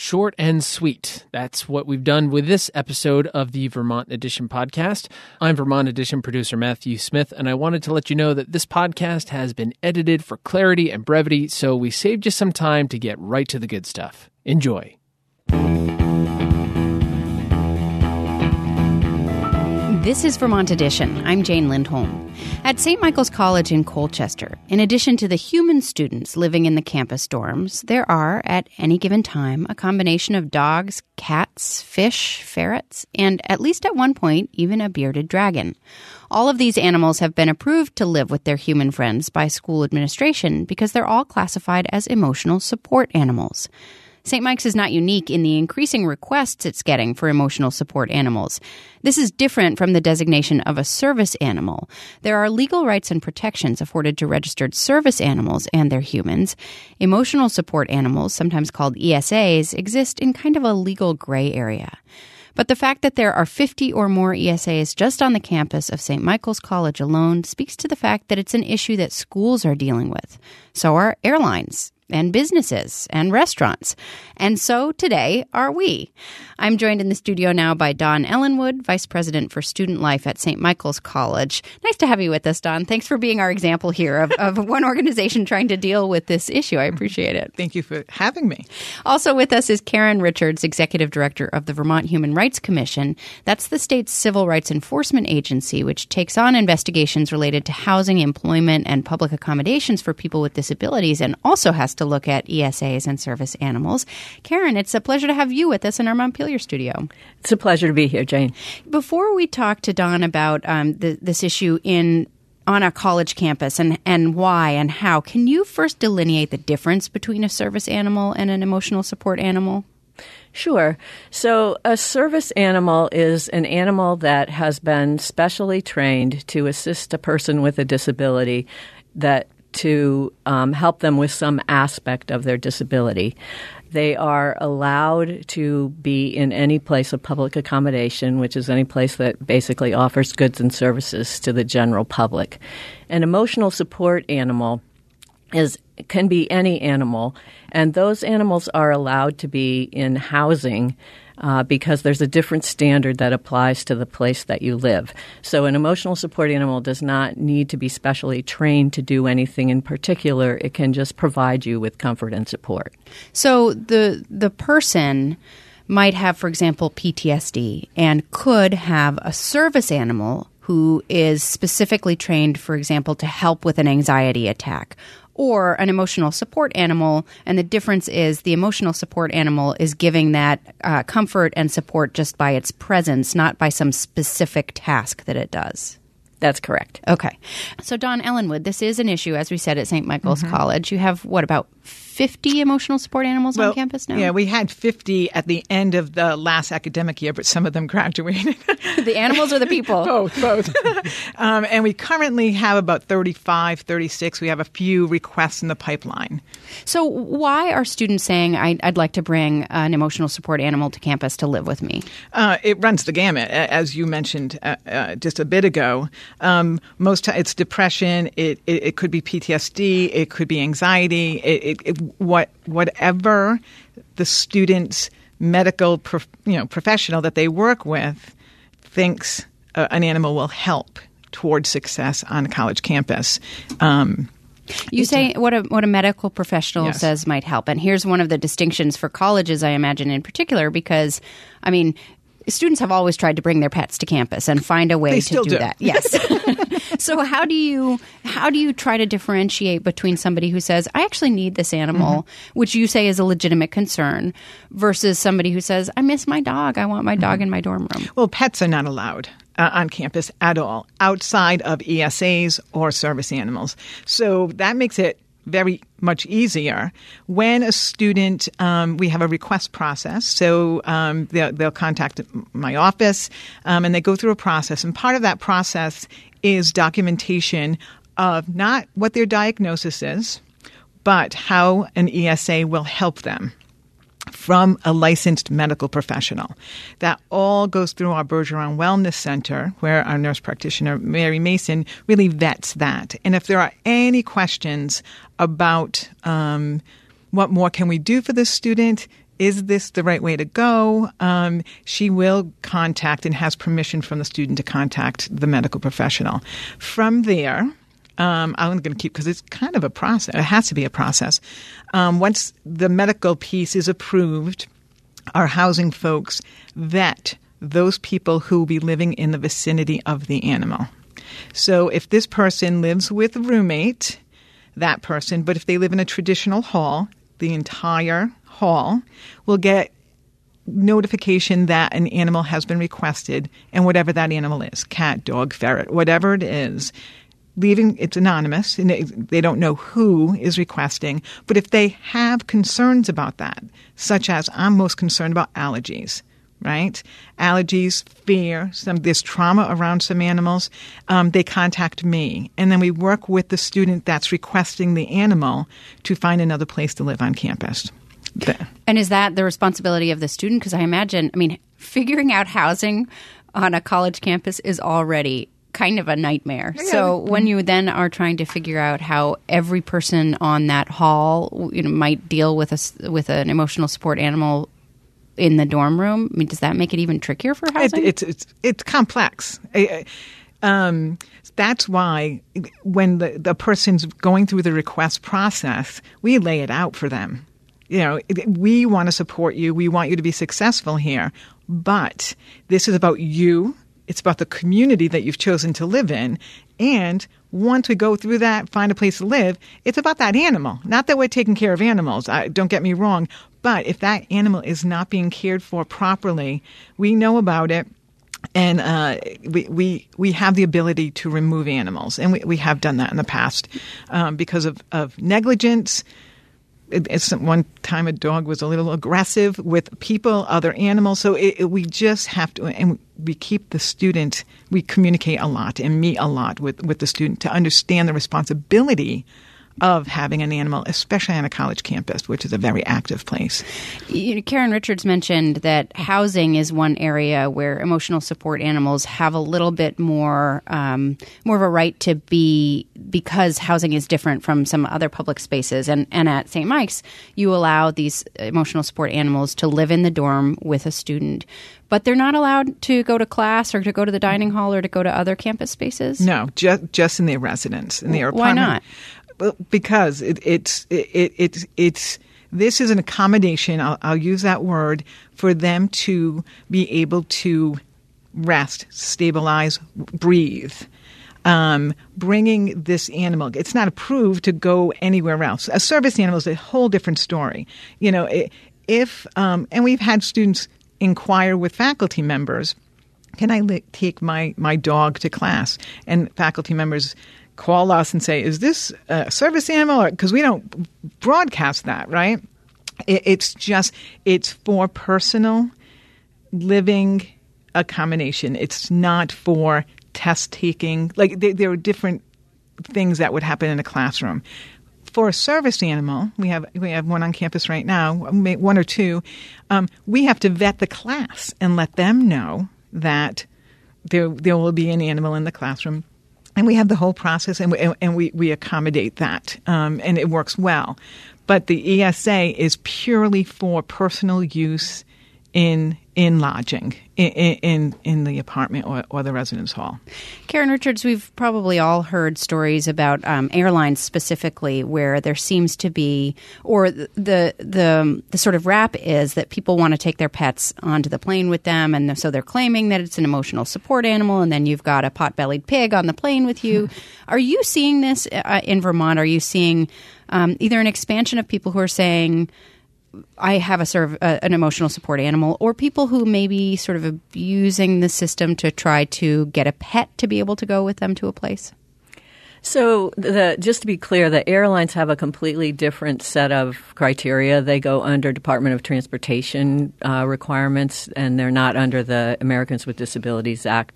Short and sweet. That's what we've done with this episode of the Vermont Edition podcast. I'm Vermont Edition producer Matthew Smith, and I wanted to let you know that this podcast has been edited for clarity and brevity, so we saved you some time to get right to the good stuff. Enjoy. This is Vermont Edition. I'm Jane Lindholm. At St. Michael's College in Colchester, in addition to the human students living in the campus dorms, there are, at any given time, a combination of dogs, cats, fish, ferrets, and at least at one point, even a bearded dragon. All of these animals have been approved to live with their human friends by school administration because they're all classified as emotional support animals. St. Mike's is not unique in the increasing requests it's getting for emotional support animals. This is different from the designation of a service animal. There are legal rights and protections afforded to registered service animals and their humans. Emotional support animals, sometimes called ESAs, exist in kind of a legal gray area. But the fact that there are 50 or more ESAs just on the campus of St. Michael's College alone speaks to the fact that it's an issue that schools are dealing with. So are airlines and businesses and restaurants. And so today are we. I'm joined in the studio now by Dawn Ellenwood, Vice President for Student Life at St. Michael's College. Nice to have you with us, Dawn. Thanks for being our example here of one organization trying to deal with this issue. I appreciate it. Thank you for having me. Also with us is Karen Richards, Executive Director of the Vermont Human Rights Commission. That's the state's civil rights enforcement agency, which takes on investigations related to housing, employment, and public accommodations for people with disabilities, and also has to look at ESAs and service animals. Karen, it's a pleasure to have you with us in our Montpelier studio. It's a pleasure to be here, Jane. Before we talk to Dawn about this issue on a college campus and why and how, can you first delineate the difference between a service animal and an emotional support animal? Sure. So a service animal is an animal that has been specially trained to assist a person with a disability to help them with some aspect of their disability. They are allowed to be in any place of public accommodation, which is any place that basically offers goods and services to the general public. An emotional support animal can be any animal, and those animals are allowed to be in housing because there's a different standard that applies to the place that you live. So an emotional support animal does not need to be specially trained to do anything in particular. It can just provide you with comfort and support. So the person might have, for example, PTSD and could have a service animal who is specifically trained, for example, to help with an anxiety attack, or an emotional support animal, and the difference is the emotional support animal is giving that comfort and support just by its presence, not by some specific task that it does. That's correct. Okay. So, Dawn Ellenwood, this is an issue, as we said, at St. Michael's College. You have, about 50 emotional support animals on campus now? Yeah, we had 50 at the end of the last academic year, but some of them graduated. The animals or the people? Both. And we currently have about 35, 36. We have a few requests in the pipeline. So why are students saying, I'd like to bring an emotional support animal to campus to live with me? It runs the gamut, as you mentioned just a bit ago. Most it's depression. It could be PTSD. It could be anxiety. Whatever the student's medical professional that they work with thinks an animal will help towards success on a college campus. You say what a medical professional Yes. says might help. And here's one of the distinctions for colleges, I imagine, in particular, because, students have always tried to bring their pets to campus and find a way They to still do. that. Yes. So how do you try to differentiate between somebody who says, I actually need this animal, which you say is a legitimate concern, versus somebody who says, I miss my dog. I want my dog in my dorm room. Well, pets are not allowed on campus at all, outside of ESAs or service animals. So that makes it very much easier. When a student, we have a request process. So they'll contact my office and they go through a process. And part of that process is documentation of not what their diagnosis is, but how an ESA will help them from a licensed medical professional. That all goes through our Bergeron Wellness Center, where our nurse practitioner, Mary Mason, really vets that. And if there are any questions about what more can we do for this student, is this the right way to go? She will contact and has permission from the student to contact the medical professional. From there, I'm going to keep, because it's kind of a process. It has to be a process. Once the medical piece is approved, our housing folks vet those people who will be living in the vicinity of the animal. So if this person lives with a roommate, that person, but if they live in a traditional hall, the entire hall will get notification that an animal has been requested, and whatever that animal is, cat, dog, ferret, whatever it is, it's anonymous, and they don't know who is requesting. But if they have concerns about that, such as I'm most concerned about allergies, right? Allergies, fear, there's trauma around some animals, they contact me. And then we work with the student that's requesting the animal to find another place to live on campus. And is that the responsibility of the student? Because I imagine, figuring out housing on a college campus is already kind of a nightmare. Yeah. So when you then are trying to figure out how every person on that hall might deal with an emotional support animal in the dorm room, does that make it even trickier for housing? It's complex. That's why when the person's going through the request process, we lay it out for them. We want to support you. We want you to be successful here. But this is about you. It's about the community that you've chosen to live in. And once we go through that, find a place to live, it's about that animal. Not that we're taking care of animals. Don't get me wrong. But if that animal is not being cared for properly, we know about it. And we have the ability to remove animals. And we have done that in the past because of negligence. One time a dog was a little aggressive with people, other animals. So we just have to, and we keep the student, we communicate a lot and meet a lot with the student to understand the responsibility of having an animal, especially on a college campus, which is a very active place. Karen Richards mentioned that housing is one area where emotional support animals have a little bit more of a right to be, because housing is different from some other public spaces. And at St. Mike's, you allow these emotional support animals to live in the dorm with a student, but they're not allowed to go to class or to go to the dining hall or to go to other campus spaces? No, just in their residence, in their apartment. Why not? Because it's this is an accommodation. I'll use that word for them to be able to rest, stabilize, breathe. Bringing this animal, it's not approved to go anywhere else. A service animal is a whole different story. And we've had students inquire with faculty members, can I take my dog to class? And faculty members call us and say, is this a service animal? Because we don't broadcast that, right? It's for personal living accommodation. It's not for test taking. Like there are different things that would happen in a classroom. For a service animal, we have one on campus right now, one or two. We have to vet the class and let them know that there will be an animal in the classroom. And we have the whole process, and we accommodate that, and it works well. But the ESA is purely for personal use in lodging, in the apartment or the residence hall. Karen Richards, we've probably all heard stories about airlines specifically where there seems to be, or the sort of rap is that people want to take their pets onto the plane with them, and so they're claiming that it's an emotional support animal, and then you've got a pot-bellied pig on the plane with you. Are you seeing this in Vermont? Are you seeing either an expansion of people who are saying, I have an emotional support animal, or people who may be sort of abusing the system to try to get a pet to be able to go with them to a place? So just to be clear, the airlines have a completely different set of criteria. They go under Department of Transportation requirements, and they're not under the Americans with Disabilities Act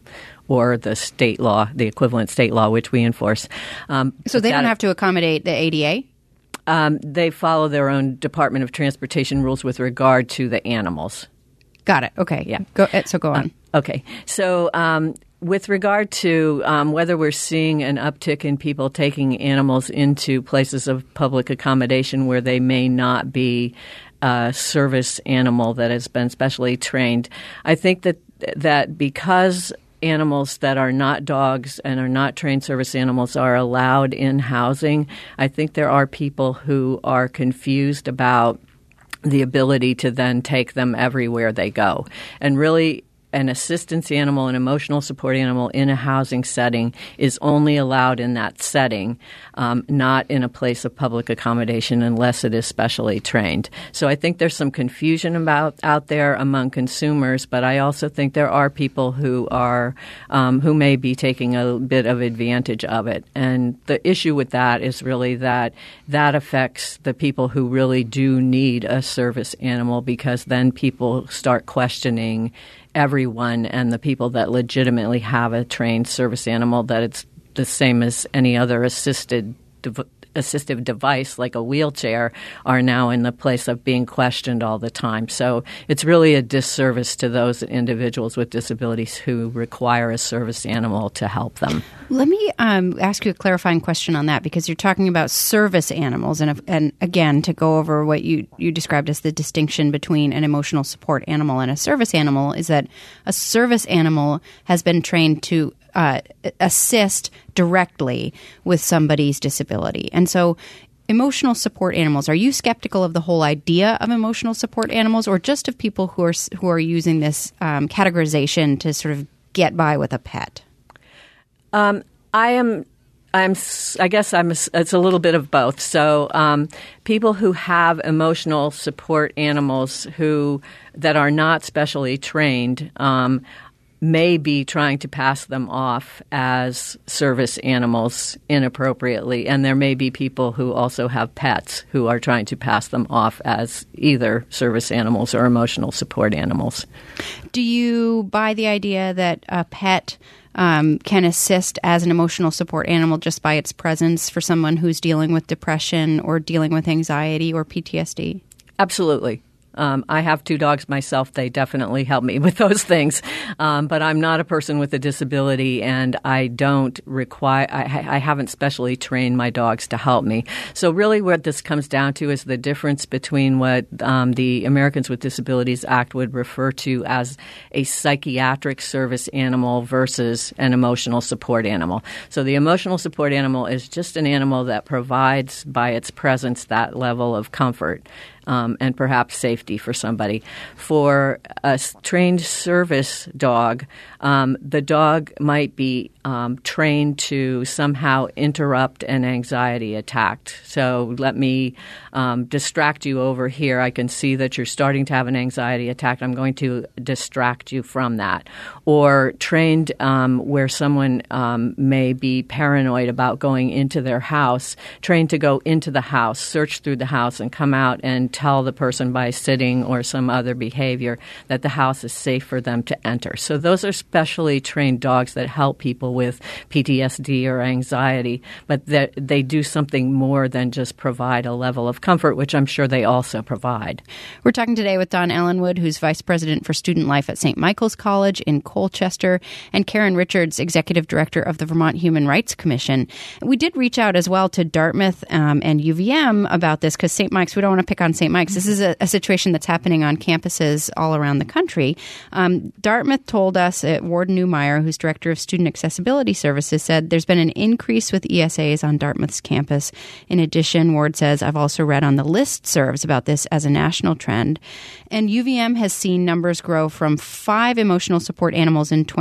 or the state law, the equivalent state law, which we enforce. So they don't have to accommodate the ADA? They follow their own Department of Transportation rules with regard to the animals. Got it. Okay. Yeah. Go on. Okay. So with regard to whether we're seeing an uptick in people taking animals into places of public accommodation where they may not be a service animal that has been specially trained. I think that because animals that are not dogs and are not trained service animals are allowed in housing, I think there are people who are confused about the ability to then take them everywhere they go. And really, an assistance animal, an emotional support animal in a housing setting is only allowed in that setting, not in a place of public accommodation unless it is specially trained. So I think there's some confusion out there among consumers, but I also think there are people who are who may be taking a bit of advantage of it. And the issue with that is really that affects the people who really do need a service animal, because then people start questioning everyone and the people that legitimately have a trained service animal, that it's the same as any other assistive device like a wheelchair, are now in the place of being questioned all the time. So it's really a disservice to those individuals with disabilities who require a service animal to help them. Let me ask you a clarifying question on that, because you're talking about service animals. And again, to go over what you described as the distinction between an emotional support animal and a service animal, is that a service animal has been trained to assist directly with somebody's disability. And so emotional support animals, are you skeptical of the whole idea of emotional support animals, or just of people who are using this categorization to sort of get by with a pet? I guess it's a little bit of both. So people who have emotional support animals that are not specially trained may be trying to pass them off as service animals inappropriately. And there may be people who also have pets who are trying to pass them off as either service animals or emotional support animals. Do you buy the idea that a pet can assist as an emotional support animal just by its presence for someone who's dealing with depression or dealing with anxiety or PTSD? Absolutely. I have 2 dogs myself. They definitely help me with those things. But I'm not a person with a disability, and I don't require – I haven't specially trained my dogs to help me. So really what this comes down to is the difference between what the Americans with Disabilities Act would refer to as a psychiatric service animal versus an emotional support animal. So the emotional support animal is just an animal that provides by its presence that level of comfort and perhaps safety for somebody. For a trained service dog, the dog might be trained to somehow interrupt an anxiety attack. So let me distract you over here. I can see that you're starting to have an anxiety attack. I'm going to distract you from that. Or trained where someone may be paranoid about going into their house, trained to go into the house, search through the house, and come out and tell the person by sitting or some other behavior that the house is safe for them to enter. So those are specially trained dogs that help people with PTSD or anxiety, but they do something more than just provide a level of comfort, which I'm sure they also provide. We're talking today with Dawn Ellenwood, who's Vice President for Student Life at St. Michael's College in Colchester, and Karen Richards, Executive Director of the Vermont Human Rights Commission. We did reach out as well to Dartmouth and UVM about this, because St. Mike's, we don't want to pick on St. Mike's. This is a situation that's happening on campuses all around the country. Dartmouth told us, Warden Newmeyer, who's Director of Student Accessibility Services, said there's been an increase with ESAs on Dartmouth's campus. In addition, Ward says, I've also read on the listservs about this as a national trend. And UVM has seen numbers grow from 5 emotional support animals in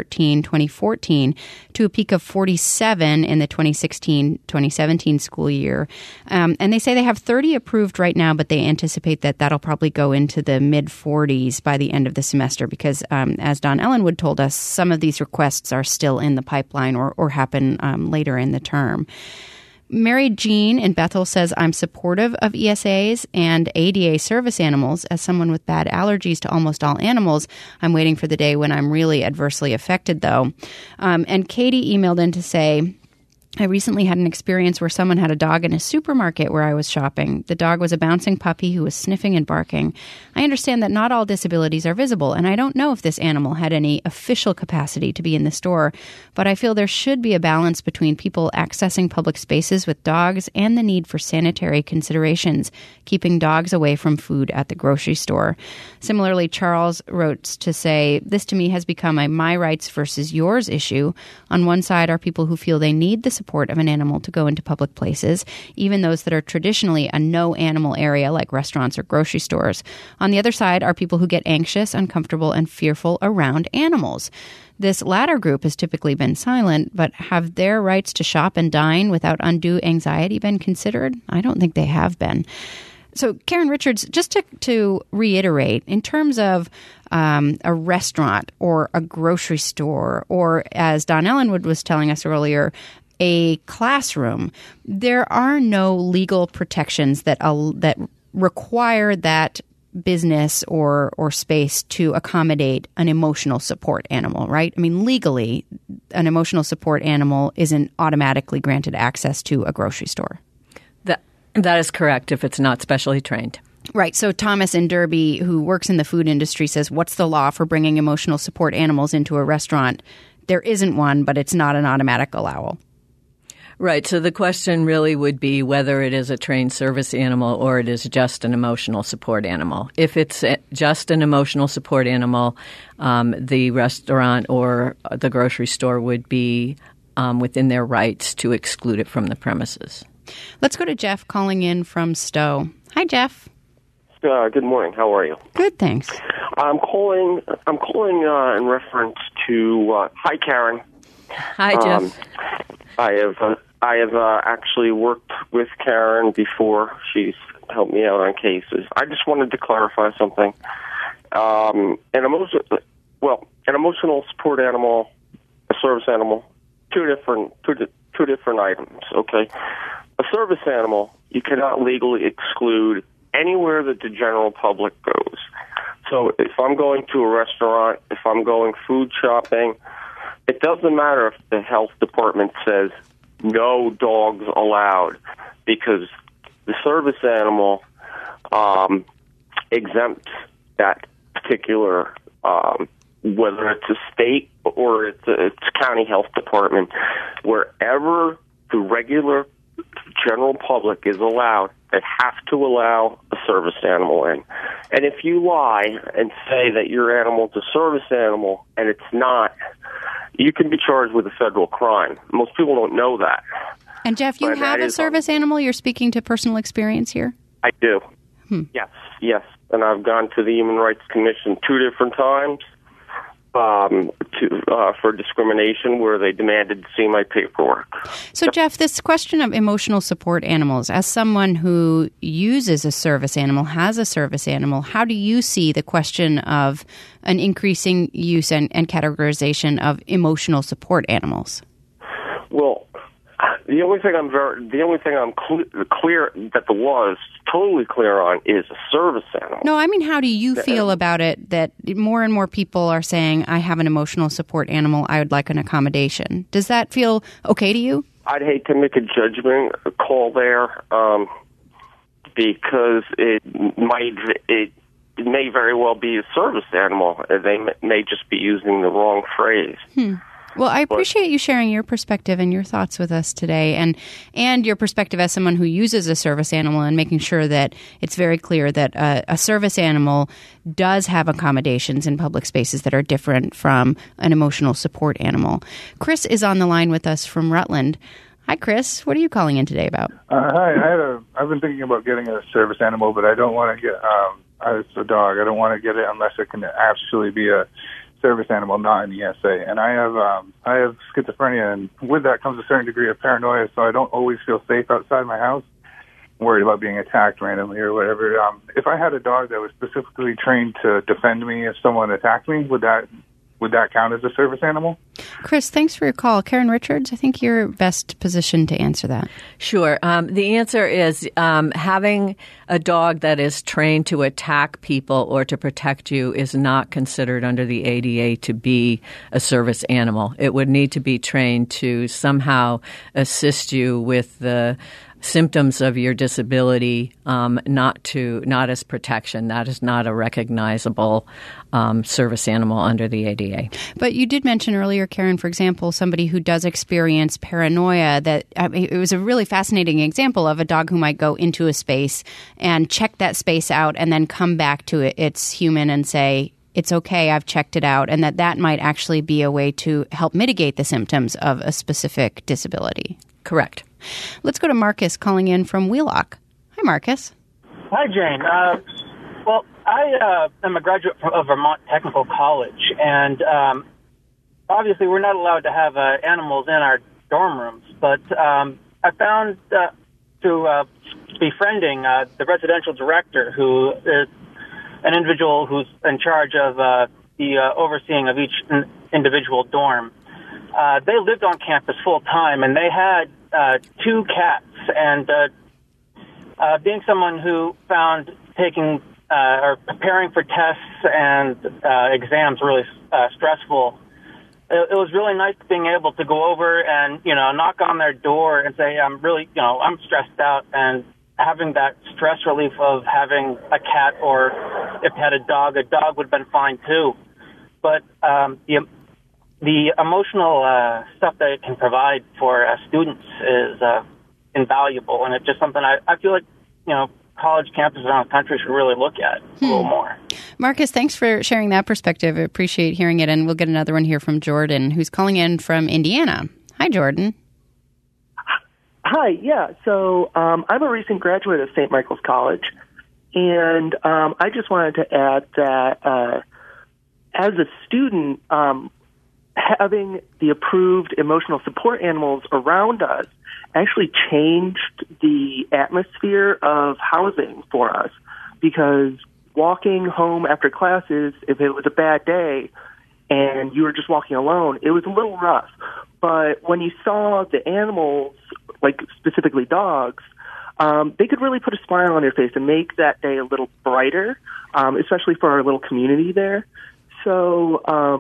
2013-2014 to a peak of 47 in the 2016-2017 school year. And they say they have 30 approved right now, but they anticipate that that'll probably go into the mid-40s by the end of the semester, because as Dawn Ellenwood told us, some of these requests are still in the pipeline or happen later in the term. Mary Jean in Bethel says, I'm supportive of ESAs and ADA service animals. As someone with bad allergies to almost all animals, I'm waiting for the day when I'm really adversely affected, though. And Katie emailed in to say, I recently had an experience where someone had a dog in a supermarket where I was shopping. The dog was a bouncing puppy who was sniffing and barking. I understand that not all disabilities are visible, and I don't know if this animal had any official capacity to be in the store, but I feel there should be a balance between people accessing public spaces with dogs and the need for sanitary considerations, keeping dogs away from food at the grocery store. Similarly, Charles wrote to say, this to me has become a my rights versus yours issue. On one side are people who feel they need the support of an animal to go into public places, even those that are traditionally a no-animal area like restaurants or grocery stores. On the other side are people who get anxious, uncomfortable, and fearful around animals. This latter group has typically been silent, but have their rights to shop and dine without undue anxiety been considered? I don't think they have been. So, Karen Richards, just to reiterate, in terms of a restaurant or a grocery store, or as Don Ellenwood was telling us earlier, a classroom, there are no legal protections that require that business or space to accommodate an emotional support animal, right? I mean, legally, an emotional support animal isn't automatically granted access to a grocery store. That is correct if it's not specially trained. Right. So Thomas in Derby, who works in the food industry, says, what's the law for bringing emotional support animals into a restaurant? There isn't one, but it's not an automatic allowal. Right. So the question really would be whether it is a trained service animal or it is just an emotional support animal. If it's just an emotional support animal, the restaurant or the grocery store would be within their rights to exclude it from the premises. Let's go to Jeff calling in from Stowe. Hi, Jeff. Good morning. How are you? Good, thanks. I'm calling in reference to. Hi, Karen. Hi, Jeff. I have actually worked with Karen before. She's helped me out on cases. I just wanted to clarify something. An emotional support animal, a service animal, two different items. Okay. A service animal, you cannot legally exclude anywhere that the general public goes. So if I'm going to a restaurant, if I'm going food shopping, it doesn't matter if the health department says no dogs allowed, because the service animal exempts that particular, whether it's a state or it's county health department, wherever the regular general public is allowed, they have to allow a service animal in. And if you lie and say that your animal is a service animal and it's not, you can be charged with a federal crime. Most people don't know that. And Jeff, you have a service animal? You're speaking to personal experience here? I do. Yes. And I've gone to the Human Rights Commission 2 different times for discrimination, where they demanded to see my paperwork. So, Jeff, this question of emotional support animals, as someone who uses a service animal, has a service animal, how do you see the question of an increasing use and categorization of emotional support animals? Well, the only thing I'm clear that the law is totally clear on is a service animal. No, I mean, how do you feel about it that more and more people are saying, I have an emotional support animal, I would like an accommodation? Does that feel okay to you? I'd hate to make a judgment call there because it may very well be a service animal. They may just be using the wrong phrase. Well, I appreciate you sharing your perspective and your thoughts with us today, and your perspective as someone who uses a service animal, and making sure that it's very clear that a service animal does have accommodations in public spaces that are different from an emotional support animal. Chris is on the line with us from Rutland. Hi, Chris. What are you calling in today about? Hi. I've been thinking about getting a service animal, but I don't want to get it's a dog. I don't want to get it unless it can actually be a service animal, not an ESA. And I have schizophrenia, and with that comes a certain degree of paranoia, so I don't always feel safe outside my house. I'm worried about being attacked randomly or whatever. If I had a dog that was specifically trained to defend me if someone attacked me, would would that count as a service animal? Chris, thanks for your call. Karen Richards, I think you're best positioned to answer that. Sure. The answer is having a dog that is trained to attack people or to protect you is not considered under the ADA to be a service animal. It would need to be trained to somehow assist you with the symptoms of your disability, not as protection. That is not a recognizable service animal under the ADA. But you did mention earlier, Karen, for example, somebody who does experience paranoia. That it was a really fascinating example of a dog who might go into a space and check that space out and then come back to its human and say, it's okay, I've checked it out, and that might actually be a way to help mitigate the symptoms of a specific disability. Correct. Let's go to Marcus calling in from Wheelock. Hi, Marcus. Hi, Jane. Well, I am a graduate of Vermont Technical College, and obviously we're not allowed to have animals in our dorm rooms, but I found through befriending the residential director, who is an individual who's in charge of the overseeing of each individual dorm. They lived on campus full time, and they had 2 cats. And being someone who found taking or preparing for tests and exams really stressful, it was really nice being able to go over and knock on their door and say, I'm really I'm stressed out, and having that stress relief of having a cat, or if you had a dog would have been fine too. But the emotional stuff that it can provide for students is invaluable, and it's just something I feel like college campuses around the country should really look at a little more. Marcus, thanks for sharing that perspective. I appreciate hearing it, and we'll get another one here from Jordan, who's calling in from Indiana. Hi, Jordan. Hi, yeah. So I'm a recent graduate of St. Michael's College, and I just wanted to add that as a student, having the approved emotional support animals around us actually changed the atmosphere of housing for us, because walking home after classes, if it was a bad day and you were just walking alone, it was a little rough. But when you saw the animals, like specifically dogs, they could really put a smile on your face and make that day a little brighter, especially for our little community there. So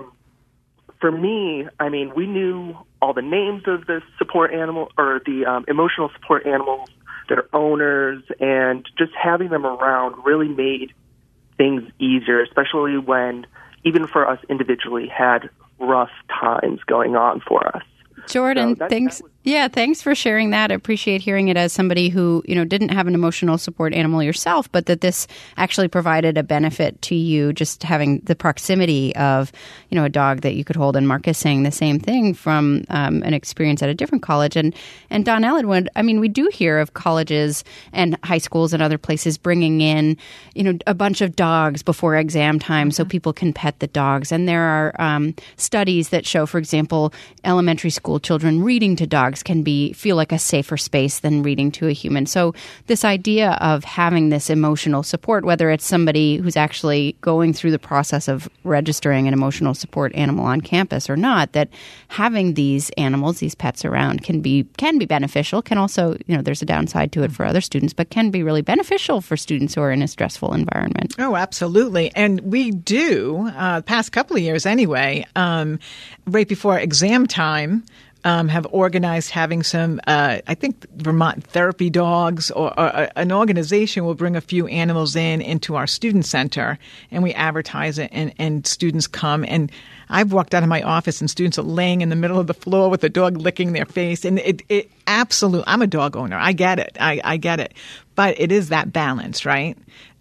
for me, I mean, we knew all the names of the support animal, or the emotional support animals, their owners, and just having them around really made things easier, especially when, even for us individually, had rough times going on for us. Jordan, thanks. Thanks for sharing that. I appreciate hearing it as somebody who, didn't have an emotional support animal yourself, but that this actually provided a benefit to you, just having the proximity of, a dog that you could hold. And Marcus saying the same thing from an experience at a different college. And Don Ellenwood, I mean, we do hear of colleges and high schools and other places bringing in, a bunch of dogs before exam time so people can pet the dogs. And there are studies that show, for example, elementary school children reading to dogs can feel like a safer space than reading to a human. So this idea of having this emotional support, whether it's somebody who's actually going through the process of registering an emotional support animal on campus or not, that having these animals, these pets around can be beneficial, can also, there's a downside to it for other students, but can be really beneficial for students who are in a stressful environment. Oh, absolutely. And we do, past couple of years anyway, right before exam time, have organized having some, I think Vermont Therapy Dogs or an organization will bring a few animals into our student center, and we advertise it, and students come. And I've walked out of my office and students are laying in the middle of the floor with the dog licking their face. And it absolutely, I'm a dog owner. I get it. I get it. But it is that balance, right?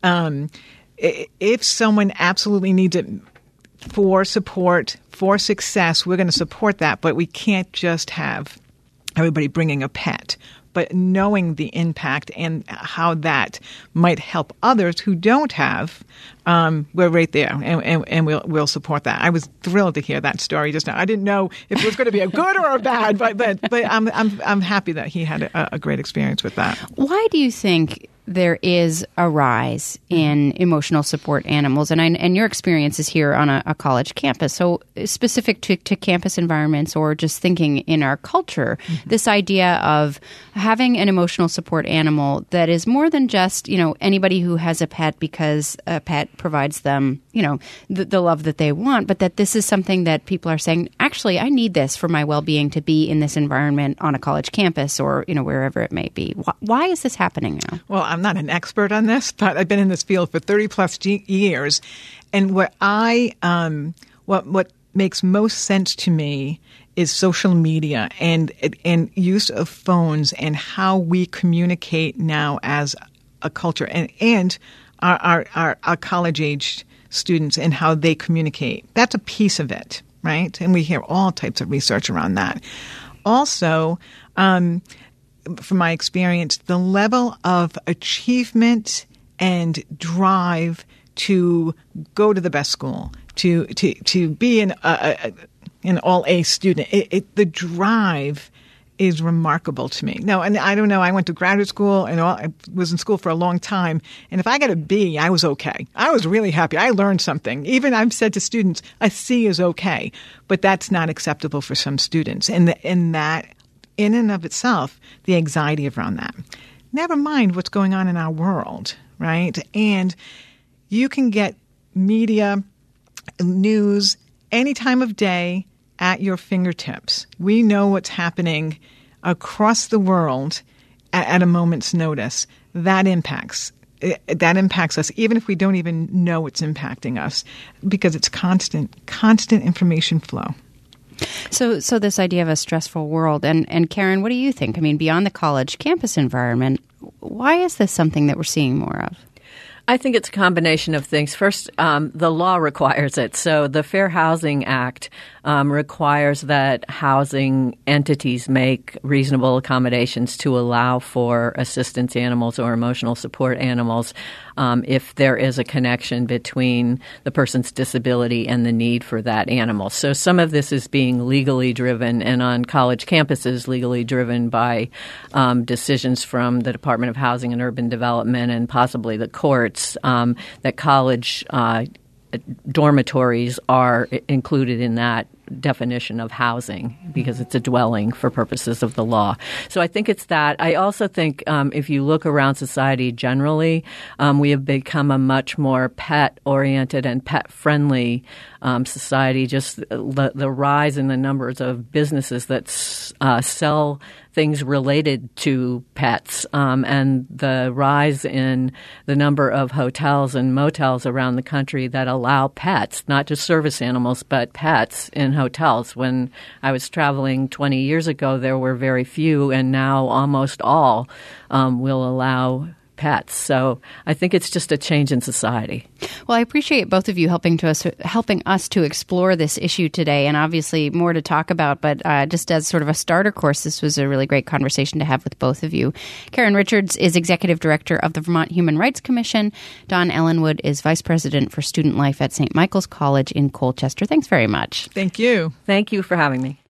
If someone absolutely needs it for support, for success, we're going to support that, but we can't just have everybody bringing a pet. But knowing the impact and how that might help others who don't have, we're right there, and we'll support that. I was thrilled to hear that story just now. I didn't know if it was going to be a good or a bad, but I'm happy that he had a great experience with that. Why do you think there is a rise in emotional support animals, and your experience is here on a college campus. So specific to campus environments, or just thinking in our culture, this idea of having an emotional support animal that is more than just, anybody who has a pet because a pet provides them, the love that they want, but that this is something that people are saying, actually, I need this for my well-being to be in this environment on a college campus or, wherever it may be. Why is this happening now? Well, I'm not an expert on this, but I've been in this field for 30 plus years. And what makes most sense to me is social media and use of phones and how we communicate now as a culture, and our college-aged students and how they communicate. That's a piece of it, right? And we hear all types of research around that. Also, from my experience, the level of achievement and drive to go to the best school, to be an all-A student, the drive is remarkable to me. No, and I don't know. I went to graduate school and I was in school for a long time. And if I got a B, I was okay. I was really happy. I learned something. Even I've said to students, a C is okay, but that's not acceptable for some students. And that, in and of itself, the anxiety around that. Never mind what's going on in our world, right? And you can get media, news, any time of day at your fingertips. We know what's happening across the world at a moment's notice. That impacts us, even if we don't even know it's impacting us, because it's constant information flow. So this idea of a stressful world, and Karen, what do you think? I mean, beyond the college campus environment, why is this something that we're seeing more of? I think it's a combination of things. First, the law requires it. So the Fair Housing Act requires that housing entities make reasonable accommodations to allow for assistance animals or emotional support animals if there is a connection between the person's disability and the need for that animal. So some of this is being legally driven, and on college campuses, legally driven by decisions from the Department of Housing and Urban Development and possibly the courts, that college dormitories are included in that definition of housing because it's a dwelling for purposes of the law. So I think it's that. I also think if you look around society generally, we have become a much more pet-oriented and pet-friendly society. Just the rise in the numbers of businesses that sell things related to pets, and the rise in the number of hotels and motels around the country that allow pets, not just service animals, but pets in hotels. When I was traveling 20 years ago, there were very few, and now almost all will allow pets. So I think it's just a change in society. Well, I appreciate both of you helping us to explore this issue today, and obviously more to talk about. But just as sort of a starter course, this was a really great conversation to have with both of you. Karen Richards is Executive Director of the Vermont Human Rights Commission. Dawn Ellenwood is Vice President for Student Life at St. Michael's College in Colchester. Thanks very much. Thank you. Thank you for having me.